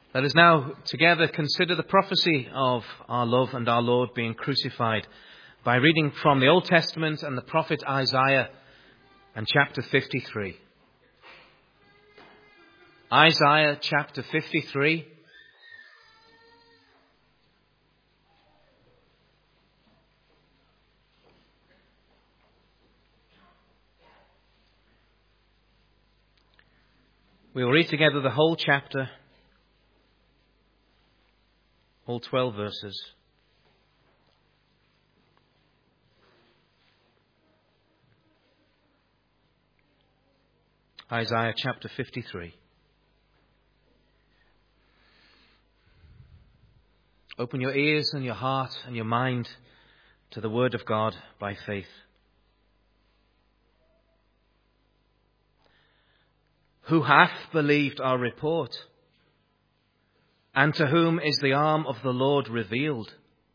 Let us now together consider the prophecy of our love and our Lord being crucified by reading from the Old Testament and the prophet Isaiah and chapter 53. Isaiah chapter 53. We will read together the whole chapter, all 12 verses. Isaiah chapter 53. Open your ears and your heart and your mind to the word of God by faith. Who hath believed our report? And to whom is the arm of the Lord revealed?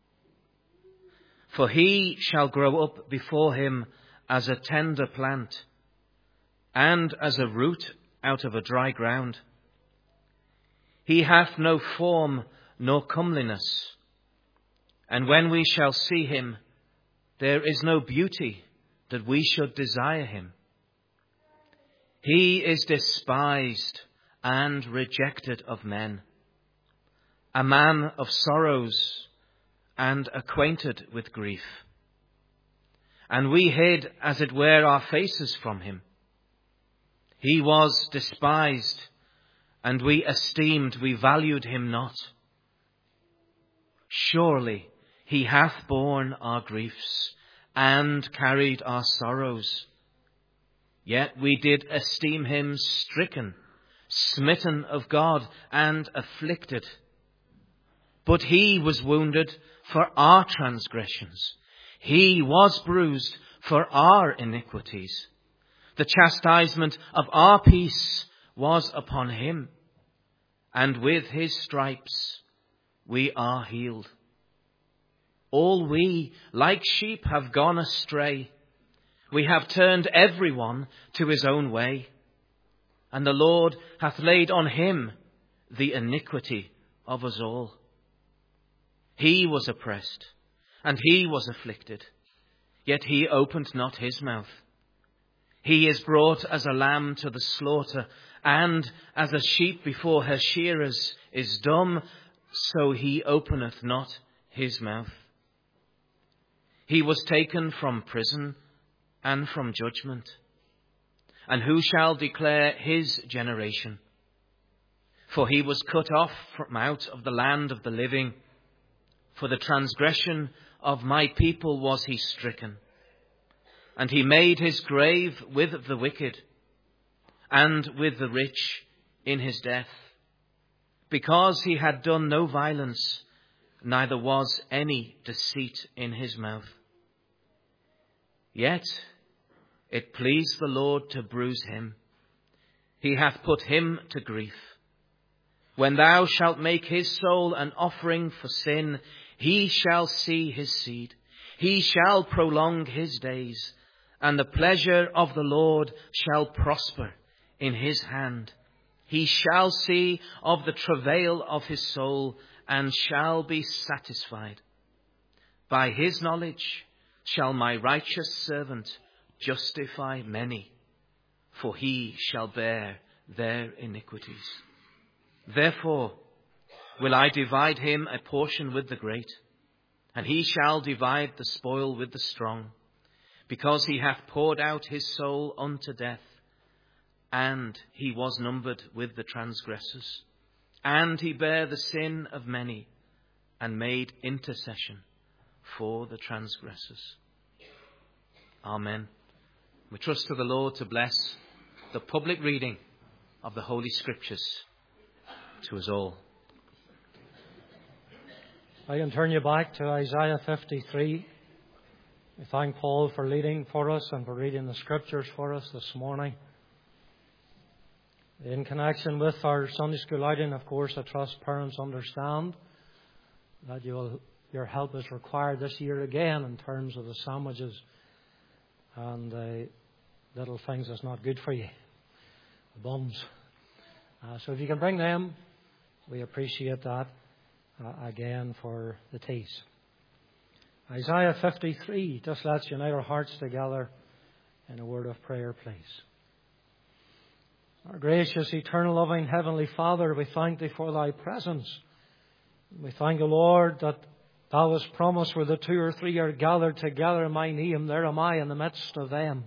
For he shall grow up before him as a tender plant, and as a root out of a dry ground. He hath no form nor comeliness, and when we shall see him, there is no beauty that we should desire him. He is despised and rejected of men, a man of sorrows and acquainted with grief. And we hid, as it were, our faces from him. He was despised, and we esteemed, we valued him not. Surely he hath borne our griefs and carried our sorrows. Yet we did esteem him stricken, smitten of God, and afflicted. But he was wounded for our transgressions. He was bruised for our iniquities. The chastisement of our peace was upon him, and with his stripes we are healed. All we, like sheep, have gone astray. We have turned everyone to his own way, and the Lord hath laid on him the iniquity of us all. He was oppressed, and he was afflicted, yet he opened not his mouth. He is brought as a lamb to the slaughter, and as a sheep before her shearers is dumb, so he openeth not his mouth. He was taken from prison and from judgment. And who shall declare his generation? For he was cut off from out of the land of the living. For the transgression of my people was he stricken. And he made his grave with the wicked, and with the rich in his death, because he had done no violence, neither was any deceit in his mouth. Yet it pleased the Lord to bruise him. He hath put him to grief. When thou shalt make his soul an offering for sin, he shall see his seed. He shall prolong his days, and the pleasure of the Lord shall prosper in his hand. He shall see of the travail of his soul, and shall be satisfied. By his knowledge shall my righteous servant justify many, for he shall bear their iniquities. Therefore will I divide him a portion with the great, and he shall divide the spoil with the strong, because he hath poured out his soul unto death, and he was numbered with the transgressors. And he bare the sin of many, and made intercession for the transgressors. Amen. We trust to the Lord to bless the public reading of the Holy Scriptures to us all. I can turn you back to Isaiah 53. We thank Paul for leading for us and for reading the Scriptures for us this morning. In connection with our Sunday school outing, of course, I trust parents understand that your help is required this year again in terms of the sandwiches and the little things that's not good for you, the buns. So if you can bring them We appreciate that again for the tease. Isaiah 53, just let's unite our hearts together in a word of prayer, please. Our gracious, eternal, loving Heavenly Father, we thank Thee for Thy presence. We thank You, Lord, that Thou hast promised where the 2 or 3 are gathered together in My name, there am I in the midst of them.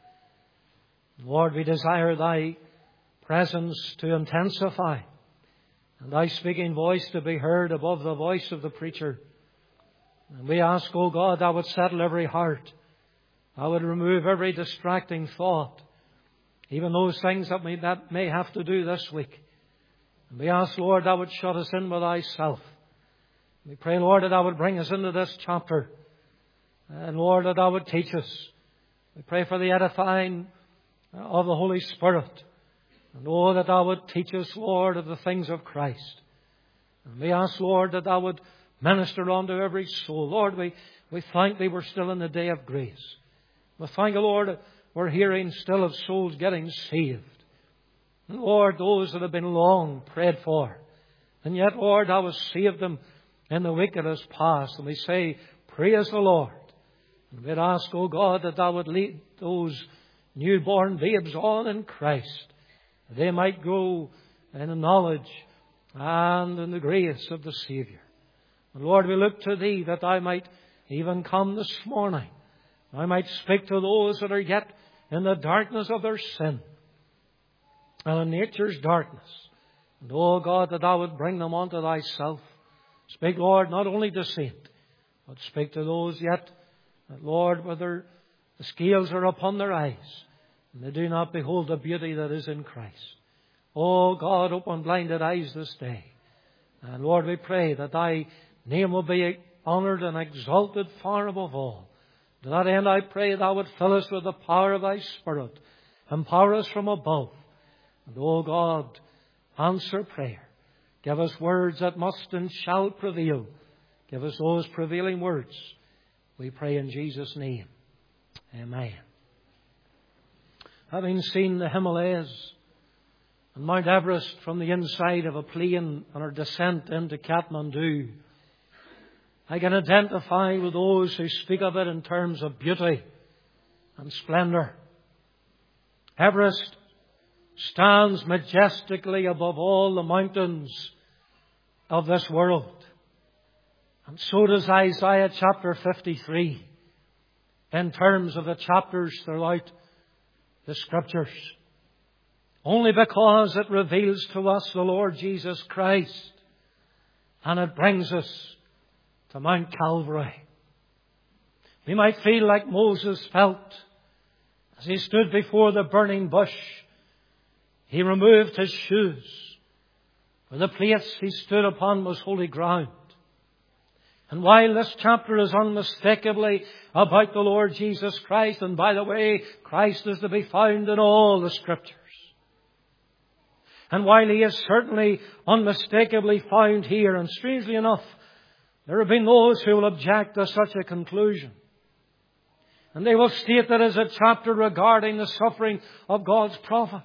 Lord, we desire Thy presence to intensify and Thy speaking voice to be heard above the voice of the preacher. And we ask, O God, Thou would settle every heart. Thou would remove every distracting thought, even those things that may have to do this week. And we ask, Lord, Thou would shut us in with Thyself. We pray, Lord, that Thou would bring us into this chapter. And Lord, that Thou would teach us. We pray for the edifying of the Holy Spirit. And oh, that Thou would teach us, Lord, of the things of Christ. And we ask, Lord, that Thou would minister unto every soul. Lord, we thank Thee we're still in the day of grace. We thank You, Lord, we're hearing still of souls getting saved. And Lord, those that have been long prayed for. And yet, Lord, Thou hast saved them in the week that has passed. And we say, praise the Lord. And we'd ask, O God, that Thou would lead those newborn babes on in Christ. They might grow in the knowledge and in the grace of the Saviour. And Lord, we look to Thee that Thou might even come this morning. I might speak to those that are yet in the darkness of their sin and in nature's darkness. And, oh God, that Thou would bring them unto Thyself. Speak, Lord, not only to saint, but speak to those yet that, Lord, whether the scales are upon their eyes and they do not behold the beauty that is in Christ. Oh God, open blinded eyes this day. And Lord, we pray that Thy name will be honoured and exalted far above all. To that end, I pray Thou would fill us with the power of Thy Spirit. Empower us from above. And, oh God, answer prayer. Give us words that must and shall prevail. Give us those prevailing words. We pray in Jesus' name. Amen. Having seen the Himalayas and Mount Everest from the inside of a plane on our descent into Kathmandu, I can identify with those who speak of it in terms of beauty and splendour. Everest stands majestically above all the mountains of this world. And so does Isaiah chapter 53 in terms of the chapters throughout the Scriptures. Only because it reveals to us the Lord Jesus Christ and it brings us to Mount Calvary. We might feel like Moses felt as he stood before the burning bush. He removed his shoes, for the place he stood upon was holy ground. And while this chapter is unmistakably about the Lord Jesus Christ, and by the way, Christ is to be found in all the Scriptures, and while He is certainly unmistakably found here, and strangely enough, there have been those who will object to such a conclusion. And they will state that as a chapter regarding the suffering of God's prophet.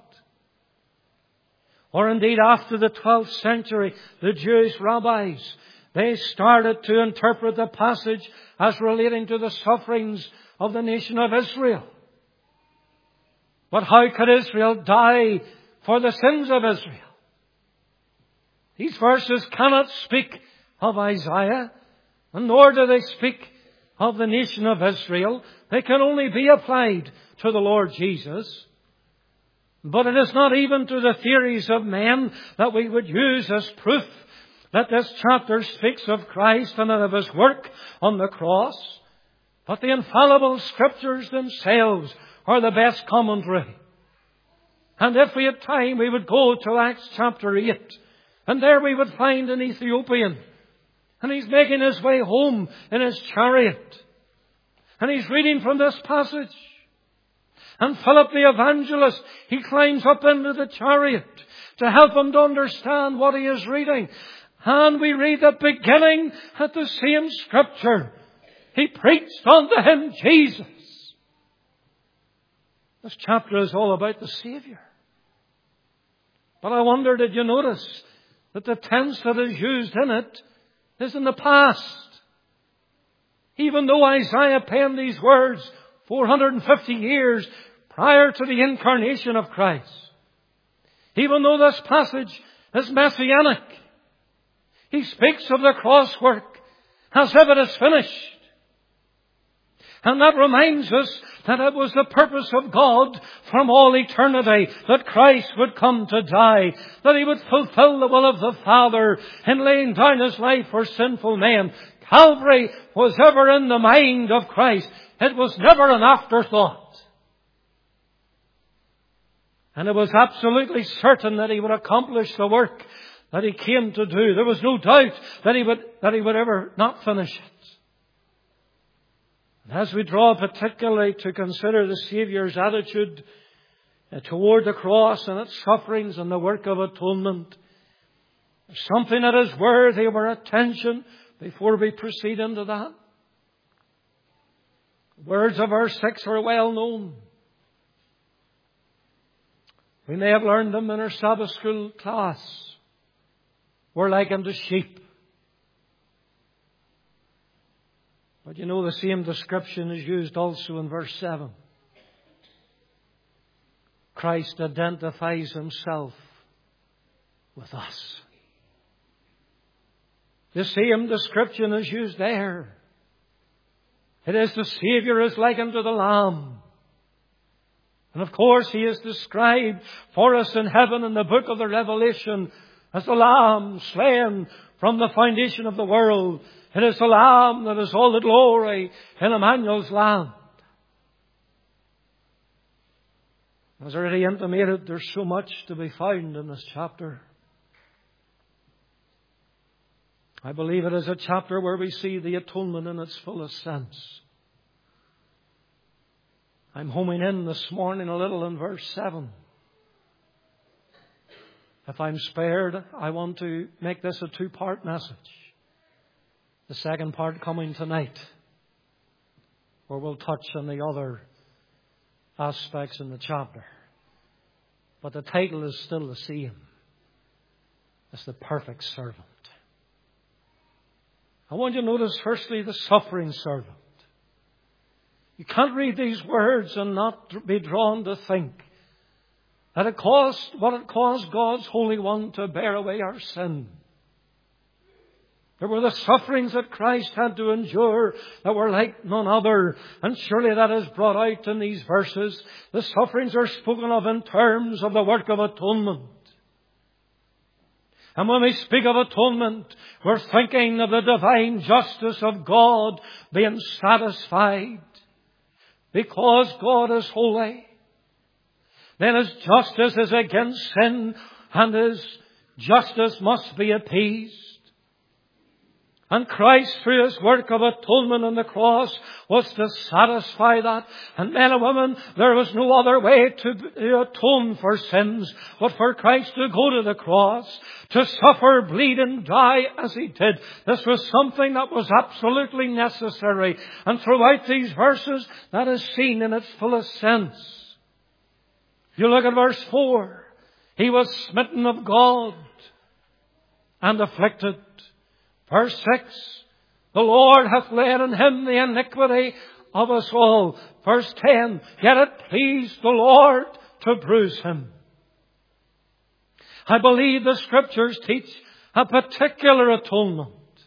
Or indeed, after the 12th century, the Jewish rabbis, they started to interpret the passage as relating to the sufferings of the nation of Israel. But how could Israel die for the sins of Israel? These verses cannot speak of Isaiah, and nor do they speak of the nation of Israel. They can only be applied to the Lord Jesus. But it is not even to the theories of men that we would use as proof that this chapter speaks of Christ and of His work on the cross. But the infallible Scriptures themselves are the best commentary. And if we had time, we would go to Acts chapter 8. And there we would find an Ethiopian. And he's making his way home in his chariot. And he's reading from this passage. And Philip the evangelist, he climbs up into the chariot to help him to understand what he is reading. And we read that beginning at the same Scripture, he preached unto him Jesus. This chapter is all about the Saviour. But I wonder, did you notice that the tense that is used in it is in the past. Even though Isaiah penned these words 450 years prior to the incarnation of Christ. Even though this passage is messianic, he speaks of the cross work as if it is finished. And that reminds us that it was the purpose of God from all eternity that Christ would come to die, that He would fulfill the will of the Father in laying down His life for sinful men. Calvary was ever in the mind of Christ. It was never an afterthought. And it was absolutely certain that He would accomplish the work that He came to do. There was no doubt that He would ever not finish it. And as we draw particularly to consider the Saviour's attitude toward the cross and its sufferings and the work of atonement, there's something that is worthy of our attention before we proceed into that. The words of verse 6 are well known. We may have learned them in our Sabbath school class. We're like unto sheep. But you know the same description is used also in verse 7. Christ identifies Himself with us. The same description is used there. It is the Saviour is like unto the Lamb. And of course He is described for us in heaven in the book of the Revelation as the Lamb slain from the foundation of the world. It is the Lamb that is all the glory in Emmanuel's land. As already intimated, there's so much to be found in this chapter. I believe it is a chapter where we see the atonement in its fullest sense. I'm homing in this morning a little in verse 7. If I'm spared, I want to make this a two-part message. The second part coming tonight, where we'll touch on the other aspects in the chapter. But the title is still the same. It's the perfect servant. I want you to notice firstly the suffering servant. You can't read these words and not be drawn to think that it caused God's Holy One to bear away our sin. There were the sufferings that Christ had to endure that were like none other. And surely that is brought out in these verses. The sufferings are spoken of in terms of the work of atonement. And when we speak of atonement, we're thinking of the divine justice of God being satisfied. Because God is holy, then His justice is against sin, and His justice must be appeased. And Christ, through His work of atonement on the cross, was to satisfy that. And men and women, there was no other way to atone for sins but for Christ to go to the cross, to suffer, bleed and die as He did. This was something that was absolutely necessary. And throughout these verses, that is seen in its fullest sense. If you look at verse 4, He was smitten of God and afflicted. Verse 6, the Lord hath laid on Him the iniquity of us all. Verse 10, yet it pleased the Lord to bruise Him. I believe the Scriptures teach a particular atonement.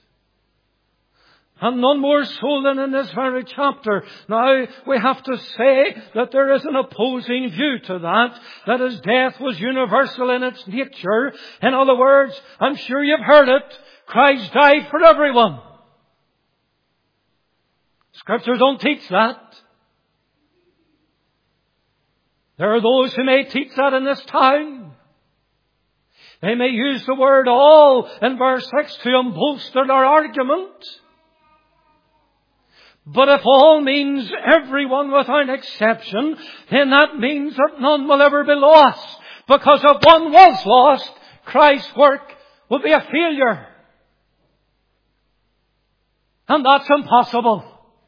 And none more so than in this very chapter. Now, we have to say that there is an opposing view to that His death was universal in its nature. In other words, I'm sure you've heard it, Christ died for everyone. Scriptures don't teach that. There are those who may teach that in this town. They may use the word all in verse 6 to bolster their argument. But if all means everyone without exception, then that means that none will ever be lost. Because if one was lost, Christ's work will be a failure. And that's impossible.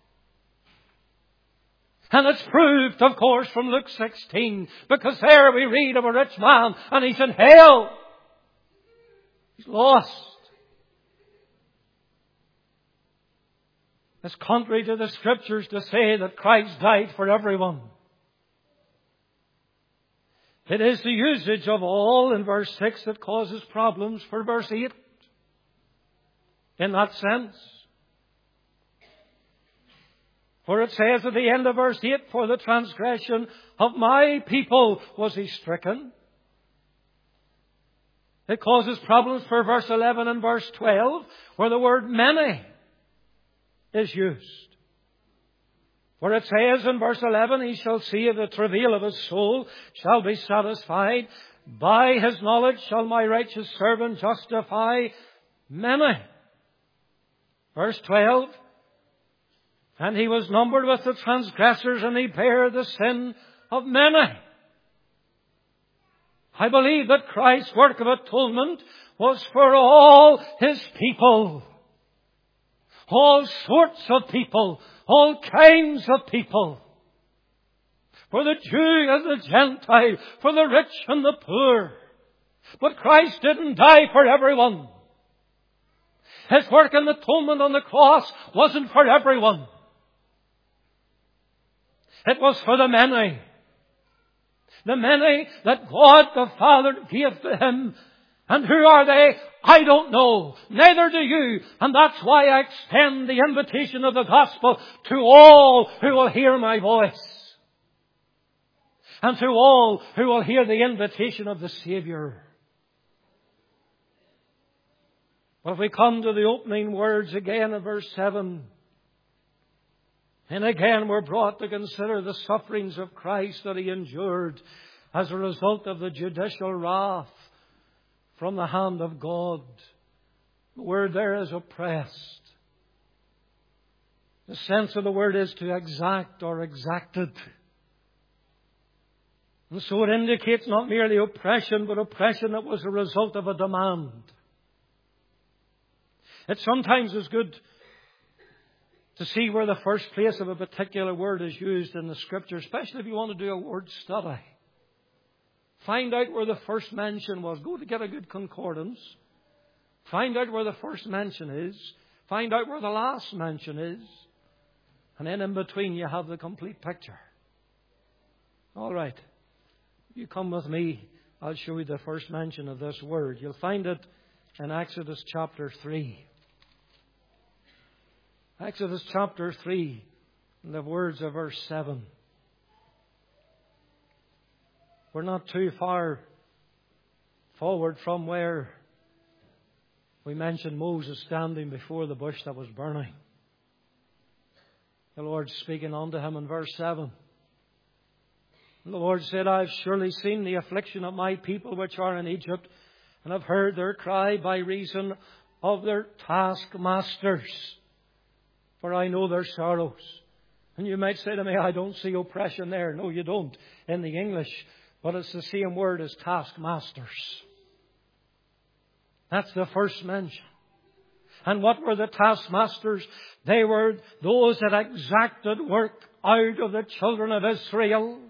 And it's proved, of course, from Luke 16, because there we read of a rich man and he's in hell. He's lost. It's contrary to the Scriptures to say that Christ died for everyone. It is the usage of all in verse 6 that causes problems for verse 8. In that sense. For it says at the end of verse 8, for the transgression of my people was he stricken. It causes problems for verse 11 and verse 12, where the word many is used. For it says in verse 11, he shall see the travail of his soul, shall be satisfied. By his knowledge shall my righteous servant justify many. Verse 12, and he was numbered with the transgressors, and he bare the sin of many. I believe that Christ's work of atonement was for all his people. All sorts of people. All kinds of people. For the Jew and the Gentile. For the rich and the poor. But Christ didn't die for everyone. His work in atonement on the cross wasn't for everyone. It was for the many. The many that God the Father gave to him. And who are they? I don't know. Neither do you. And that's why I extend the invitation of the gospel to all who will hear my voice. And to all who will hear the invitation of the Savior. But if we come to the opening words again in verse 7. And again we're brought to consider the sufferings of Christ that he endured as a result of the judicial wrath from the hand of God. The word there is oppressed. The sense of the word is to exact or exacted. And so it indicates not merely oppression, but oppression that was a result of a demand. It sometimes is good to see where the first place of a particular word is used in the Scripture, especially if you want to do a word study. Find out where the first mention was. Go to get a good concordance. Find out where the first mention is. Find out where the last mention is. And then in between you have the complete picture. All right. You come with me. I'll show you the first mention of this word. You'll find it in Exodus chapter 3. Exodus chapter 3, and the words of verse 7. We're not too far forward from where we mentioned Moses standing before the bush that was burning. The Lord speaking unto him in verse 7. And the Lord said, I have surely seen the affliction of my people which are in Egypt, and have heard their cry by reason of their taskmasters. For I know their sorrows. And you might say to me, I don't see oppression there. No, you don't in the English. But it's the same word as taskmasters. That's the first mention. And what were the taskmasters? They were those that exacted work out of the children of Israel.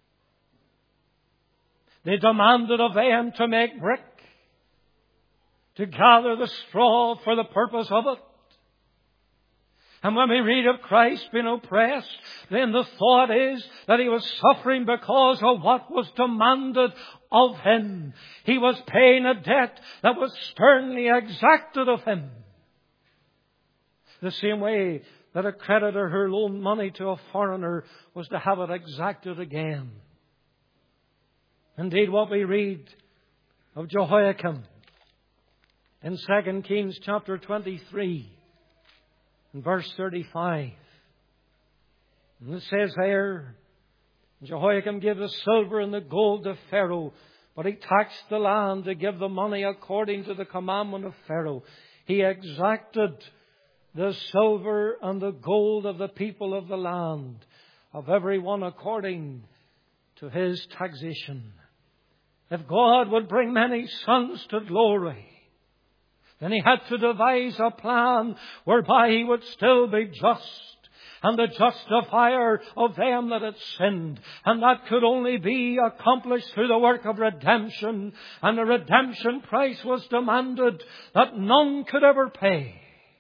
They demanded of them to make brick, to gather the straw for the purpose of it. And when we read of Christ being oppressed, then the thought is that he was suffering because of what was demanded of him. He was paying a debt that was sternly exacted of him. The same way that a creditor who loaned money to a foreigner was to have it exacted again. Indeed, what we read of Jehoiakim in 2 Kings chapter 23, in verse 35. And it says there, Jehoiakim gave the silver and the gold to Pharaoh, but he taxed the land to give the money according to the commandment of Pharaoh. He exacted the silver and the gold of the people of the land, of every one according to his taxation. If God would bring many sons to glory, then he had to devise a plan whereby he would still be just and the justifier of them that had sinned. And that could only be accomplished through the work of redemption. And the redemption price was demanded that none could ever pay.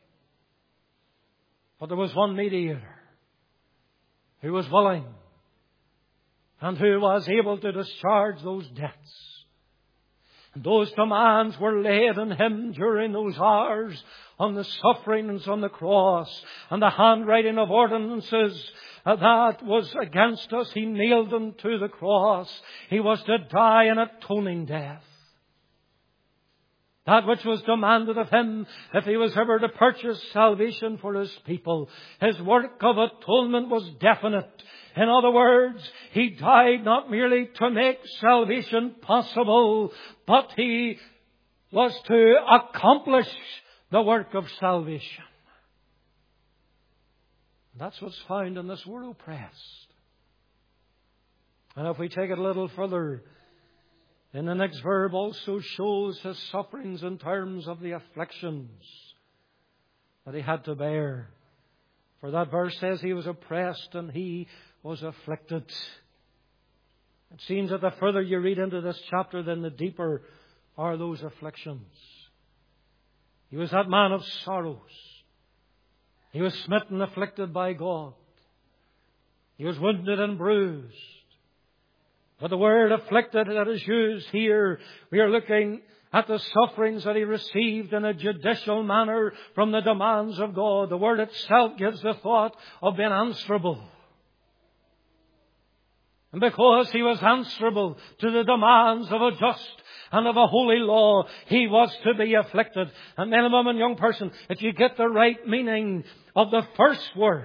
But there was one mediator who was willing and who was able to discharge those debts. And those demands were laid on Him during those hours on the sufferings on the cross and the handwriting of ordinances that was against us. He nailed them to the cross. He was to die an atoning death. That which was demanded of Him if He was ever to purchase salvation for His people. His work of atonement was definite. In other words, He died not merely to make salvation possible, but He was to accomplish the work of salvation. That's what's found in this word oppressed. And if we take it a little further, in the next verb also shows His sufferings in terms of the afflictions that He had to bear. For that verse says He was oppressed and He was afflicted. It seems that the further you read into this chapter, then the deeper are those afflictions. He was that man of sorrows. He was smitten, afflicted by God. He was wounded and bruised. But the word afflicted that is used here, we are looking at the sufferings that He received in a judicial manner from the demands of God. The word itself gives the thought of being answerable. And because He was answerable to the demands of a just and of a holy law, He was to be afflicted. And men and women, young person, if you get the right meaning of the first word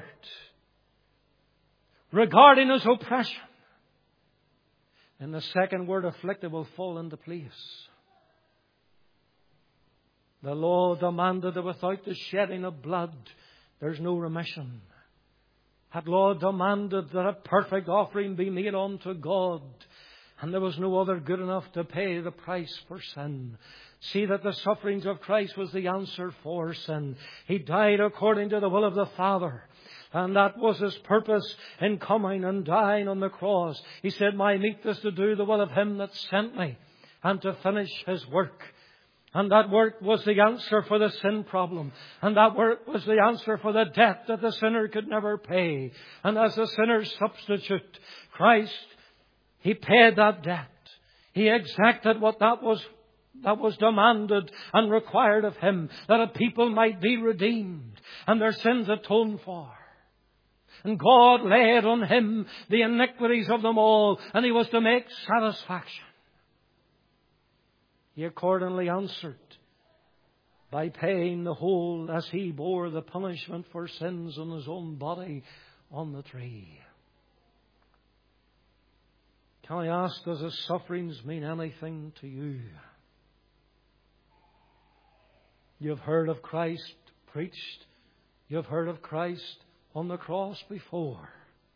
regarding His oppression, then the second word, afflicted, will fall into place. The law demanded that without the shedding of blood, there's no remission. That law demanded that a perfect offering be made unto God. And there was no other good enough to pay the price for sin. See that the sufferings of Christ was the answer for sin. He died according to the will of the Father. And that was His purpose in coming and dying on the cross. He said, my meat is to do the will of Him that sent me and to finish His work. And that work was the answer for the sin problem. And that work was the answer for the debt that the sinner could never pay. And as the sinner's substitute, Christ, He paid that debt. He exacted what that was demanded and required of Him, that a people might be redeemed and their sins atoned for. And God laid on Him the iniquities of them all, and He was to make satisfaction. He accordingly answered by paying the whole as He bore the punishment for sins on His own body on the tree. Can I ask, does His sufferings mean anything to you? You've heard of Christ preached. You've heard of Christ on the cross before.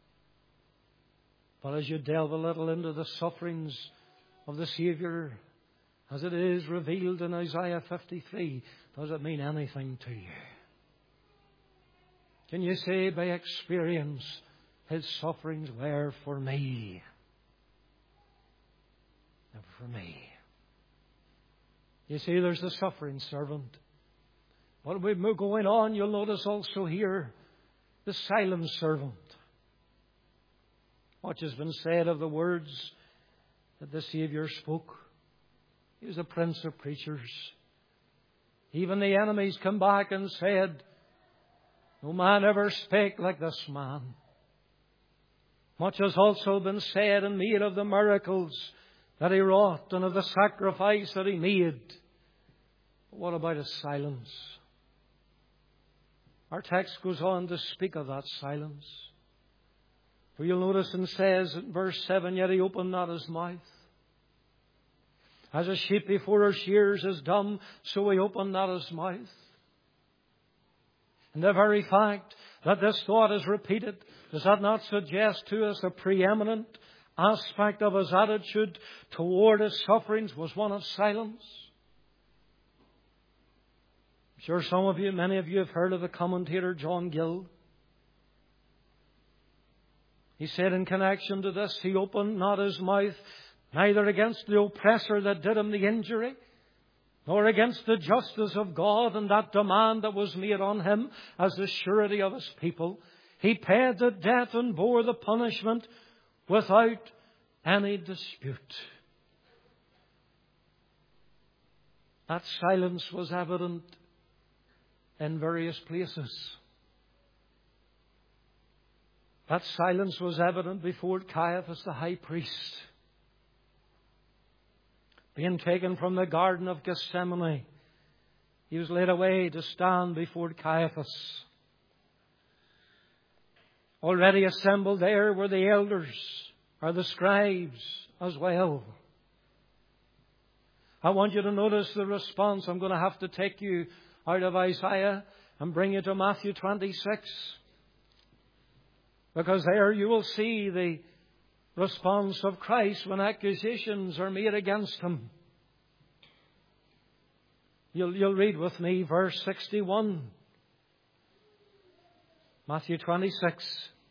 But as you delve a little into the sufferings of the Saviour, as it is revealed in Isaiah 53, does it mean anything to you? Can you say by experience, His sufferings were for me? Never for me. You see, there's the suffering servant. But we're going on, you'll notice also here the silent servant. Much has been said of the words that the Saviour spoke. He was a prince of preachers. Even the enemies come back and said, no man ever spake like this man. Much has also been said and made of the miracles that He wrought and of the sacrifice that He made. But what about His silence? Our text goes on to speak of that silence. For you'll notice and says in verse 7, yet He opened not His mouth. As a sheep before her shears is dumb, so He opened not His mouth. And the very fact that this thought is repeated, does that not suggest to us a preeminent aspect of His attitude toward His sufferings was one of silence? I'm sure many of you have heard of the commentator John Gill. He said in connection to this, He opened not His mouth, neither against the oppressor that did him the injury, nor against the justice of God and that demand that was made on Him as the surety of His people. He paid the debt and bore the punishment without any dispute. That silence was evident in various places. That silence was evident before Caiaphas the high priest. Being taken from the Garden of Gethsemane, He was led away to stand before Caiaphas. Already assembled there were the elders, or the scribes as well. I want you to notice the response. I'm going to have to take you out of Isaiah and bring you to Matthew 26. Because there you will see the response of Christ when accusations are made against Him. You'll read with me verse 61. Matthew 26.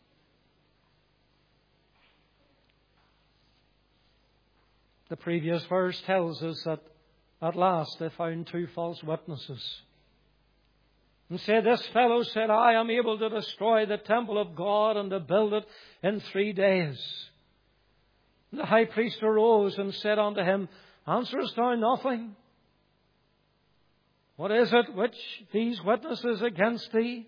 The previous verse tells us that at last they found two false witnesses. And said, this fellow said, I am able to destroy the temple of God and to build it in 3 days. And the high priest arose and said unto him, answerest thou nothing? What is it which these witnesses against thee?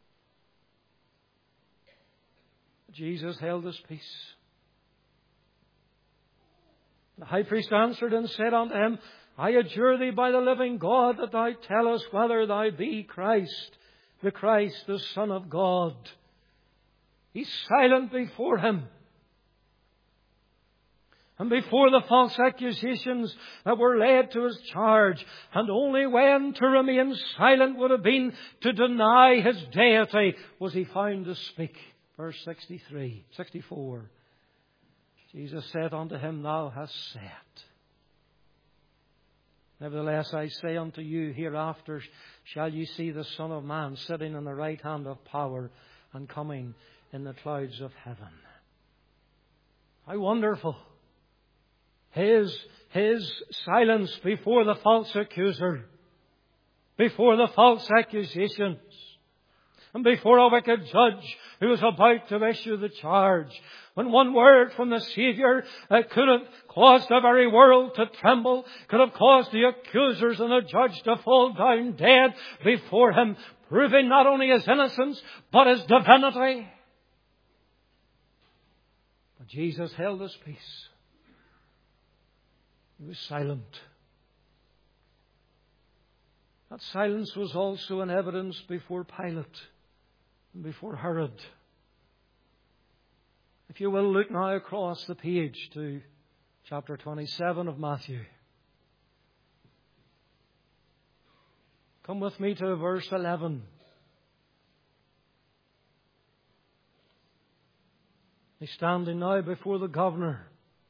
Jesus held His peace. The high priest answered and said unto him, I adjure thee by the living God that thou tell us whether thou be Christ, the Son of God. He's silent before Him. And before the false accusations that were laid to His charge, and only when to remain silent would have been to deny His deity, was He found to speak. Verse 64. Jesus said unto him, thou hast said. Nevertheless, I say unto you, hereafter shall you see the Son of Man sitting on the right hand of power and coming in the clouds of heaven. How wonderful! His silence before the false accuser, before the false accusations, and before a wicked judge who was about to issue the charge. When one word from the Saviour could have caused the very world to tremble, could have caused the accusers and the judge to fall down dead before Him, proving not only His innocence, but His divinity. But Jesus held His peace. He was silent. That silence was also an evidence before Pilate and before Herod. If you will look now across the page to chapter 27 of Matthew. Come with me to verse 11. He's standing now before the governor.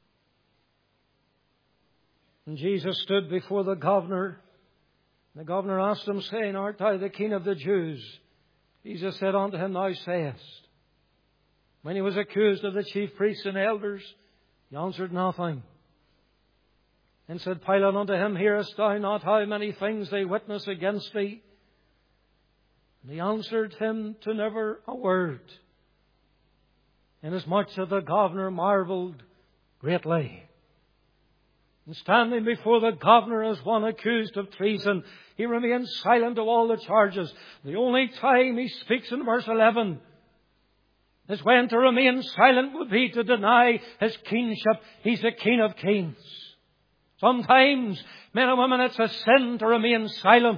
And Jesus stood before the governor. The governor asked him, saying, art thou the King of the Jews? Jesus said unto him, thou sayest. When he was accused of the chief priests and elders, he answered nothing. And said Pilate unto him, hearest thou not how many things they witness against thee? And he answered him to never a word, inasmuch that the governor marvelled greatly. And standing before the governor as one accused of treason, he remained silent to all the charges. The only time he speaks in verse 11 is when to remain silent would be to deny His kingship. He's the King of Kings. Sometimes, men and women, it's a sin to remain silent.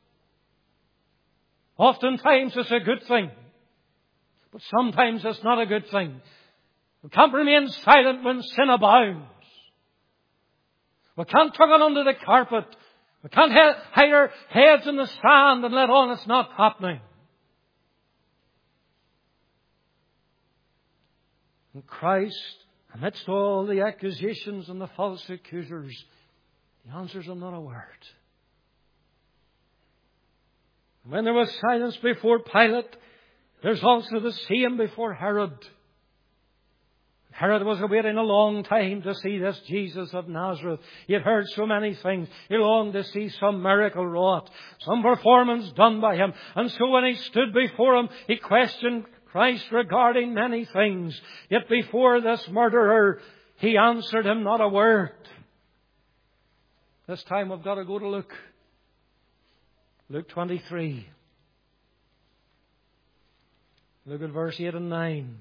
Oftentimes it's a good thing. But sometimes it's not a good thing. We can't remain silent when sin abounds. We can't tuck it under the carpet. We can't hide our heads in the sand and let on it's not happening. And Christ, amidst all the accusations and the false accusers, He answers them not a word. And when there was silence before Pilate, there's also the same before Herod. Herod was waiting a long time to see this Jesus of Nazareth. He had heard so many things. He longed to see some miracle wrought, some performance done by him. And so when he stood before him, he questioned Christ regarding many things. Yet before this murderer, he answered him not a word. This time we've got to go to Luke. Luke 23. Look at verse 8 and 9.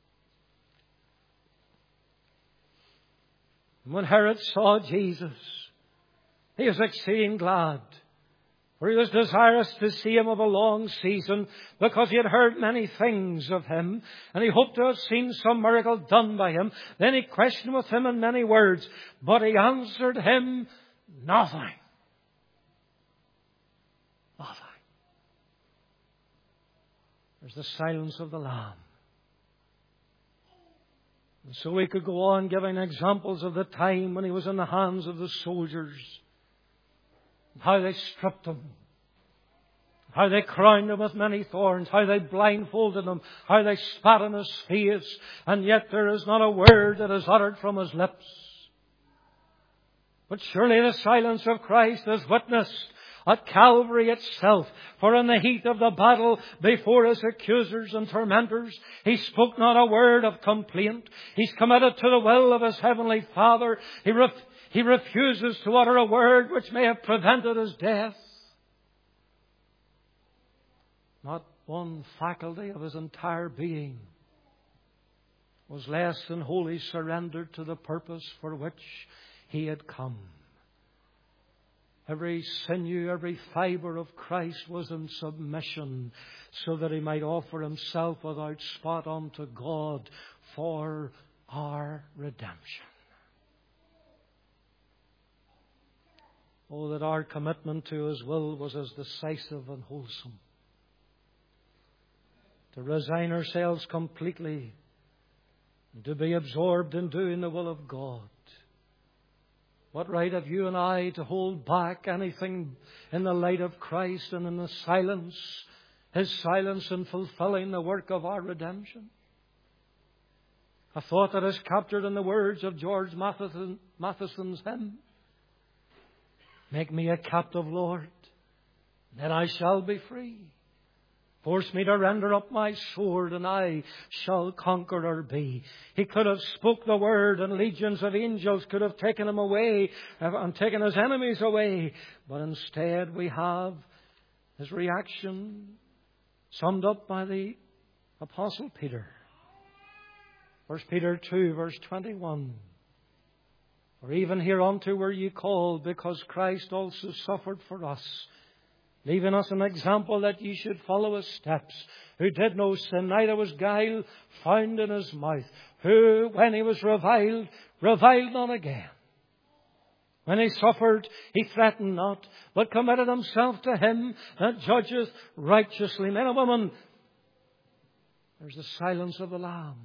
When Herod saw Jesus, he was exceeding glad, for he was desirous to see him of a long season, because he had heard many things of him, and he hoped to have seen some miracle done by him. Then he questioned with him in many words, but he answered him nothing. Nothing. There's the silence of the Lamb. And so we could go on giving examples of the time when he was in the hands of the soldiers. How they stripped him. How they crowned him with many thorns. How they blindfolded him. How they spat in his face. And yet there is not a word that is uttered from his lips. But surely the silence of Christ is witnessed at Calvary itself. For in the heat of the battle before his accusers and tormentors, he spoke not a word of complaint. He's committed to the will of his heavenly Father. He refuses to utter a word which may have prevented his death. Not one faculty of his entire being was less than wholly surrendered to the purpose for which he had come. Every sinew, every fibre of Christ was in submission, so that he might offer himself without spot unto God for our redemption. Oh, that our commitment to his will was as decisive and wholesome. To resign ourselves completely, and to be absorbed in doing the will of God. What right have you and I to hold back anything in the light of Christ and in the silence, his silence in fulfilling the work of our redemption? A thought that is captured in the words of George Matheson's hymn. Make me a captive, Lord, then I shall be free. Force me to render up my sword, and I shall conqueror be. He could have spoke the word, and legions of angels could have taken him away and taken his enemies away. But instead we have his reaction summed up by the Apostle Peter. 1 Peter 2, verse 21. For even hereunto were ye called, because Christ also suffered for us, leaving us an example that ye should follow his steps, who did no sin, neither was guile found in his mouth, who, when he was reviled not again. When he suffered, he threatened not, but committed himself to him that judgeth righteously. Men and women, there's the silence of the Lamb.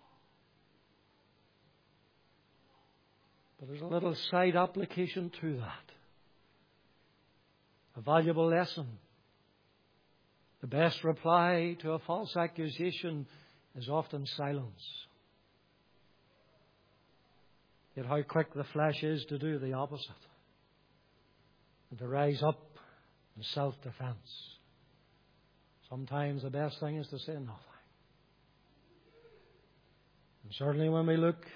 But there's a little side application to that. A valuable lesson. The best reply to a false accusation is often silence. Yet how quick the flesh is to do the opposite. And to rise up in self-defense. Sometimes the best thing is to say nothing. And certainly when we look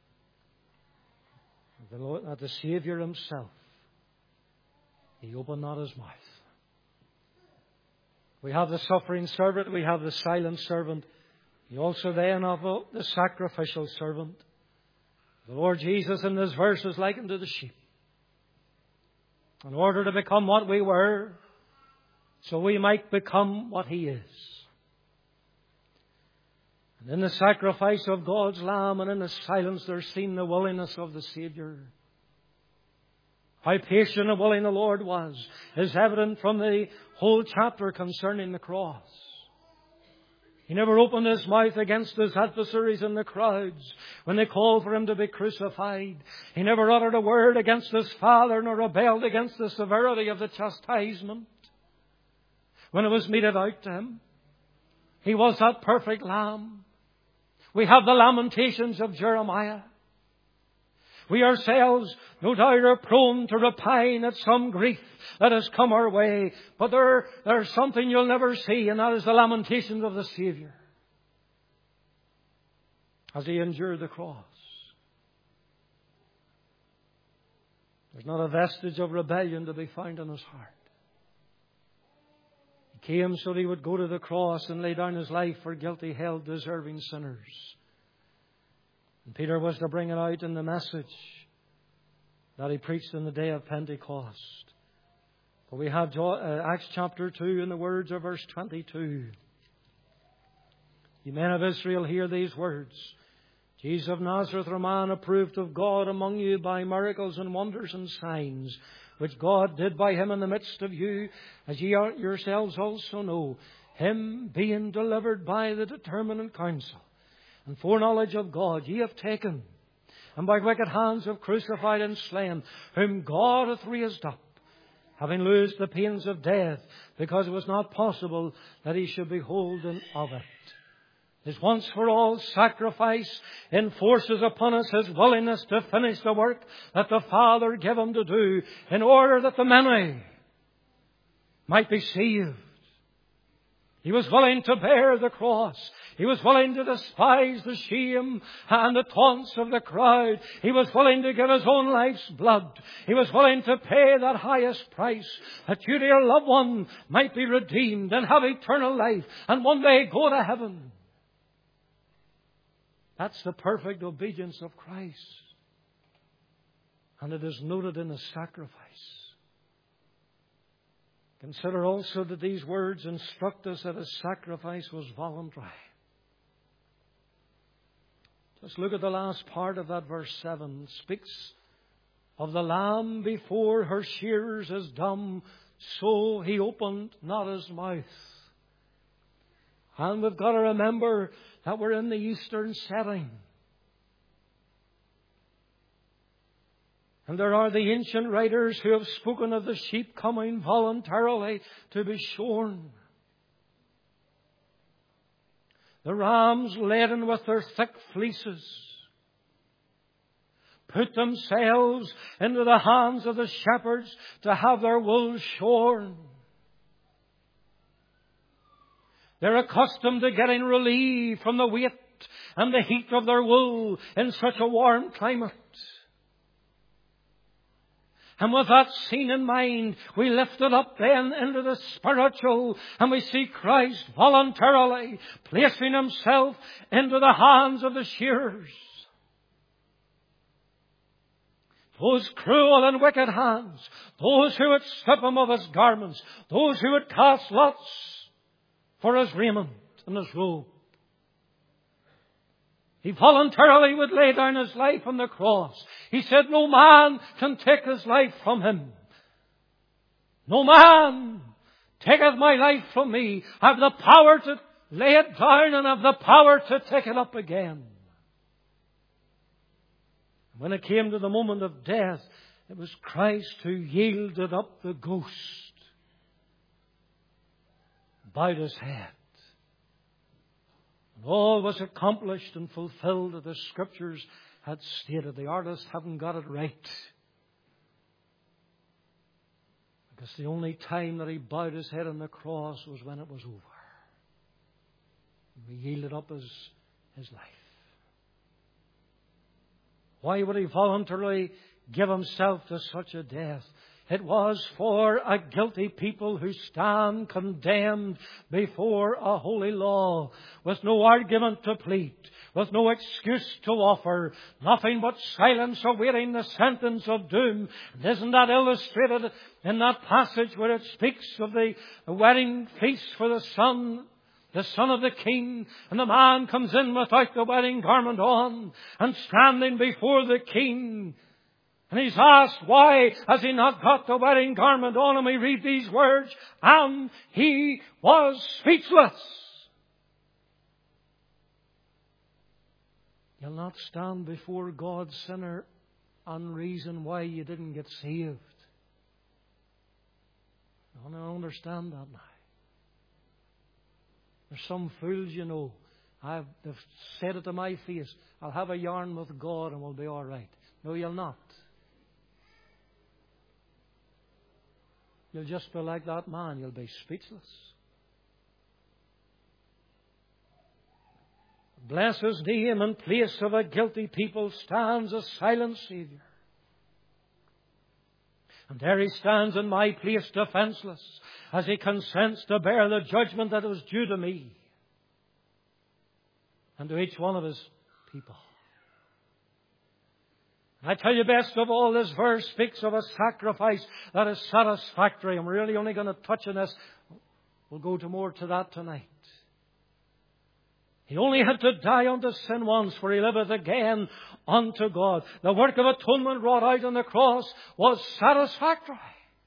at the Saviour himself, he opened not his mouth. We have the suffering servant. We have the silent servant. We also then have the sacrificial servant. The Lord Jesus in this verse is likened to the sheep. In order to become what we were, so we might become what he is. And in the sacrifice of God's Lamb and in the silence, there's seen the willingness of the Saviour. How patient and willing the Lord was is evident from the whole chapter concerning the cross. He never opened his mouth against his adversaries in the crowds when they called for him to be crucified. He never uttered a word against his Father nor rebelled against the severity of the chastisement when it was meted out to him. He was that perfect Lamb We have the lamentations of Jeremiah. We ourselves, no doubt, are prone to repine at some grief that has come our way. But there's something you'll never see, and that is the lamentations of the Saviour as He endured the cross. There's not a vestige of rebellion to be found in His heart. He came so that He would go to the cross and lay down His life for guilty, hell, deserving sinners. And Peter was to bring it out in the message that he preached on the day of Pentecost. But we have Acts chapter 2 in the words of verse 22. You men of Israel, hear these words. Jesus of Nazareth, a man approved of God among you by miracles and wonders and signs, which God did by Him in the midst of you, as ye yourselves also know, Him being delivered by the determinate counsel and foreknowledge of God, ye have taken, and by wicked hands have crucified and slain, whom God hath raised up, having loosed the pains of death, because it was not possible that He should be holden of it. His once for all sacrifice enforces upon us His willingness to finish the work that the Father gave Him to do, in order that the many might be saved. He was willing to bear the cross. He was willing to despise the shame and the taunts of the crowd. He was willing to give His own life's blood. He was willing to pay that highest price, that you, dear loved one, might be redeemed and have eternal life and one day go to heaven. That's the perfect obedience of Christ. And it is noted in His sacrifice. Consider also that these words instruct us that His sacrifice was voluntary. Just look at the last part of that verse 7. It speaks of the lamb before her shearers is dumb, so He opened not His mouth. And we've got to remember that we're in the Eastern setting. And there are the ancient writers who have spoken of the sheep coming voluntarily to be shorn. The rams, laden with their thick fleeces, put themselves into the hands of the shepherds to have their wool shorn. They're accustomed to getting relief from the weight and the heat of their wool in such a warm climate. And with that scene in mind, we lift it up then into the spiritual, and we see Christ voluntarily placing Himself into the hands of the shearers. Those cruel and wicked hands, those who would strip Him of His garments, those who would cast lots for His raiment and His robe. He voluntarily would lay down His life on the cross. He said, no man can take His life from Him. No man taketh my life from me. I have the power to lay it down and have the power to take it up again. When it came to the moment of death, it was Christ who yielded up the ghost, bowed His head. All was accomplished and fulfilled that the Scriptures had stated. The artists haven't got it right. Because the only time that He bowed His head on the cross was when it was over. He yielded up His life. Why would He voluntarily give Himself to such a death? It was for a guilty people who stand condemned before a holy law, with no argument to plead, with no excuse to offer, nothing but silence awaiting the sentence of doom. And isn't that illustrated in that passage where it speaks of the wedding feast for the son of the king, and the man comes in without the wedding garment on, and standing before the king, and he's asked, why has he not got the wedding garment on? And we read these words, and he was speechless. You'll not stand before God, sinner, and reason why you didn't get saved. I don't understand that now. There's some fools, They've said it to my face. I'll have a yarn with God and we'll be all right. No, you'll not. You'll just be like that man. You'll be speechless. Bless His name. In place of a guilty people stands a silent Saviour. And there He stands in my place defenceless as He consents to bear the judgment that was due to me and to each one of His people. I tell you, best of all, this verse speaks of a sacrifice that is satisfactory. I'm really only going to touch on this. We'll go to more to that tonight. He only had to die unto sin once, for He liveth again unto God. The work of atonement wrought out on the cross was satisfactory.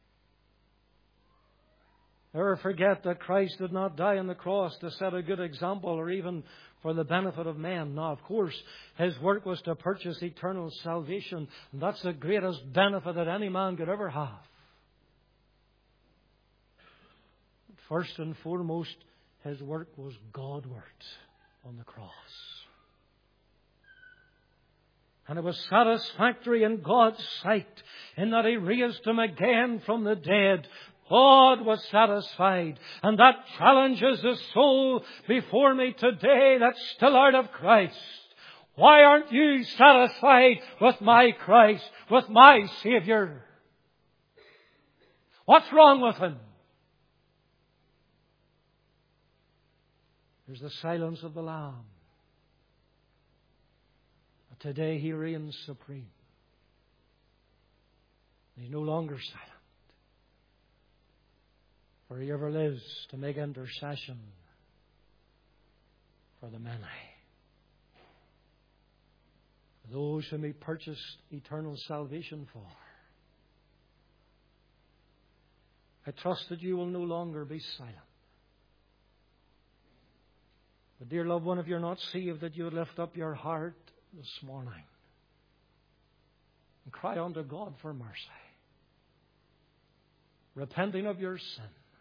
Never forget that Christ did not die on the cross to set a good example or even for the benefit of men. Now, of course, His work was to purchase eternal salvation. And that's the greatest benefit that any man could ever have. First and foremost, His work was Godward on the cross. And it was satisfactory in God's sight in that He raised Him again from the dead. God was satisfied. And that challenges the soul before me today that's still out of Christ. Why aren't you satisfied with my Christ, with my Saviour? What's wrong with Him? There's the silence of the Lamb. But today He reigns supreme. He's no longer silent. For He ever lives to make intercession for the many. For those whom He purchased eternal salvation for. I trust that you will no longer be silent. But dear loved one, if you're not saved, that you would lift up your heart this morning and cry unto God for mercy, repenting of your sin,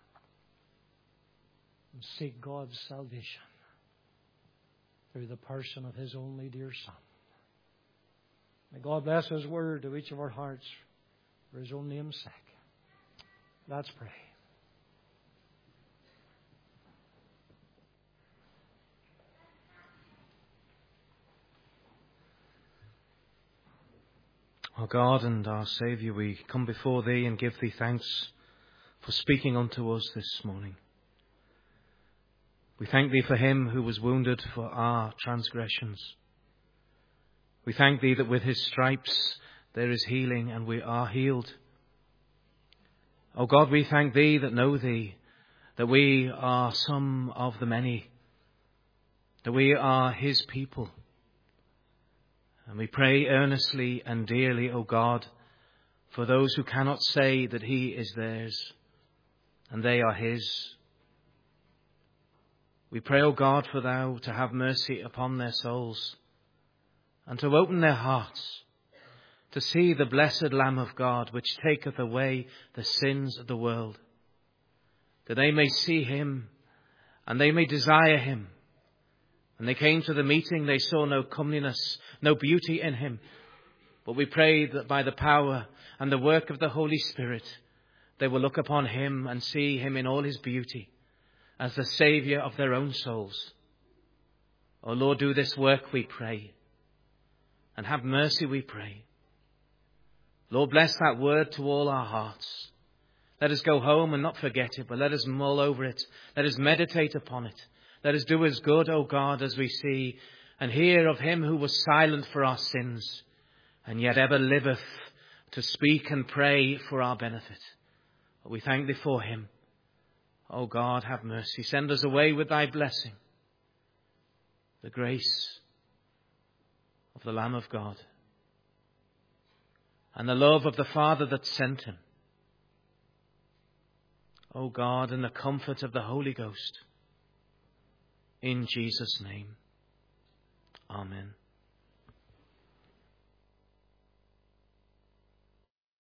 and seek God's salvation through the person of His only dear Son. May God bless His word to each of our hearts for His own name's sake. Let's pray. Our God and our Saviour, we come before Thee and give Thee thanks for speaking unto us this morning. We thank Thee for Him who was wounded for our transgressions. We thank Thee that with His stripes there is healing and we are healed. O God, we thank Thee that know Thee, that we are some of the many, that we are His people. And we pray earnestly and dearly, O God, for those who cannot say that He is theirs and they are His. We pray, O God, for Thou to have mercy upon their souls and to open their hearts to see the blessed Lamb of God which taketh away the sins of the world, that they may see Him and they may desire Him. When they came to the meeting, they saw no comeliness, no beauty in Him. But we pray that by the power and the work of the Holy Spirit, they will look upon Him and see Him in all His beauty as the Saviour of their own souls. O Lord, do this work, we pray, and have mercy, we pray. Lord, bless that word to all our hearts. Let us go home and not forget it, but let us mull over it. Let us meditate upon it. Let us do as good, O God, as we see and hear of Him who was silent for our sins and yet ever liveth to speak and pray for our benefit. We thank Thee for Him. O God, have mercy. Send us away with Thy blessing, the grace of the Lamb of God, and the love of the Father that sent Him. O God, and the comfort of the Holy Ghost. In Jesus' name. Amen.